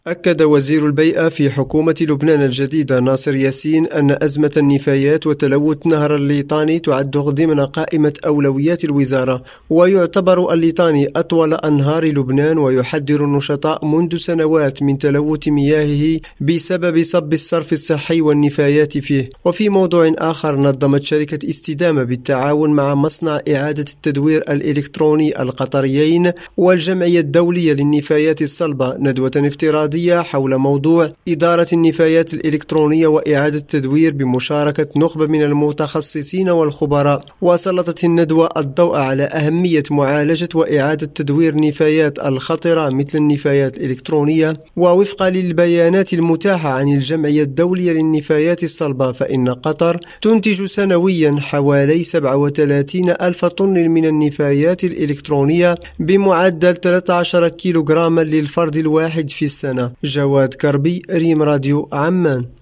أكد وزير البيئة في حكومة لبنان الجديدة ناصر ياسين أن أزمة النفايات وتلوث نهر الليطاني تعد ضمن قائمة أولويات الوزارة، ويعتبر الليطاني أطول أنهار لبنان، ويحذر النشطاء منذ سنوات من تلوث مياهه بسبب صب الصرف الصحي والنفايات فيه. وفي موضوع آخر، نظمت شركة استدامة بالتعاون مع مصنع إعادة التدوير الإلكتروني القطريين والجمعية الدولية للنفايات الصلبة ندوة افتراضية حول موضوع إدارة النفايات الإلكترونية وإعادة التدوير بمشاركة نخبة من المتخصصين والخبراء. وسلطت الندوة الضوء على أهمية معالجة وإعادة تدوير النفايات الخطرة مثل النفايات الإلكترونية. ووفقا للبيانات المتاحة عن الجمعية الدولية للنفايات الصلبة، فإن قطر تنتج سنويا حوالي 37 ألف طن من النفايات الإلكترونية بمعدل 13 كيلوغراما للفرد الواحد في السنة. جواد كربي، ريم راديو عمان.